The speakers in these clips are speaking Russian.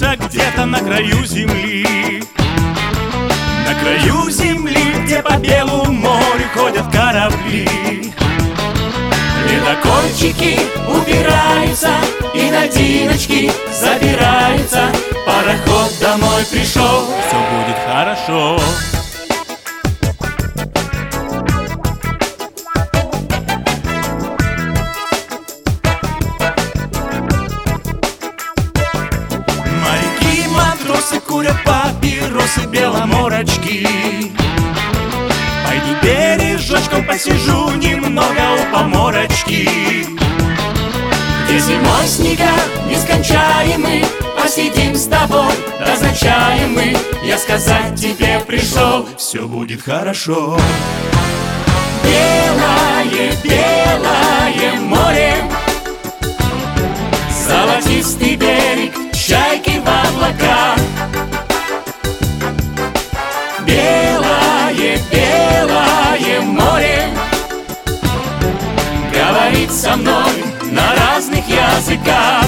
находится где-то на краю земли. На краю земли, где по белому морю ходят корабли. Ледокольчики убираются и на диночки забираются. Пароход домой пришел, все будет хорошо. Моряки, матросы курят папиросы, беломорочки. Пойду бережочком посижу немного у поморочки, где зимой снега нескончаемый. Посидим с тобой, да за чаем мы. Я сказать тебе пришел, все будет хорошо. Белое, белое море, золотистый берег, чайки в облаках. Белое, белое море говорит со мной на разных языках.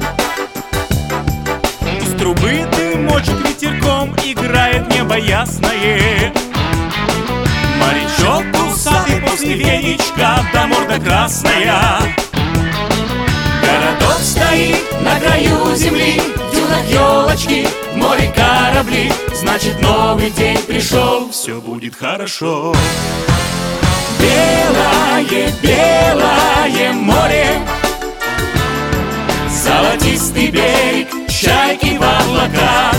Из трубы дымочек ветерком играет небо ясное. Морячок усатый после веничка, да морда красная. Городок стоит на краю земли, в дюнах елочки, в море корабли. Значит, новый день пришел, все будет хорошо. Белое, белое море, золотистый берег, чайки в облаках.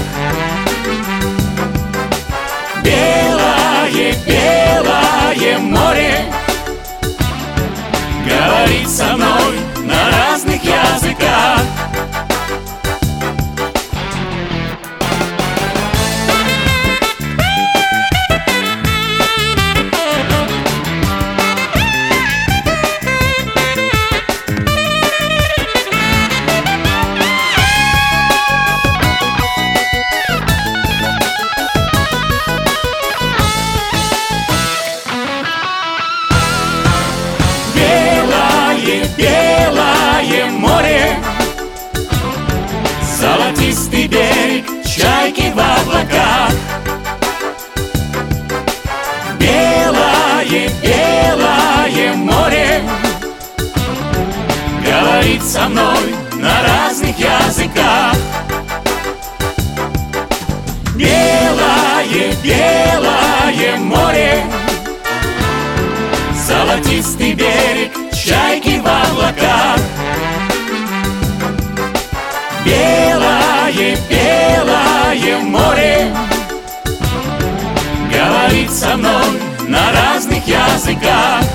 Белое, белое море говорит со мной на разных языках. Белое море, золотистый берег, чайки в облаках. Белое, белое море говорит со мной на разных языках. Белое, белое море, золотистый берег, чайки в облаках. Белое, белое море говорит со мной на разных языках.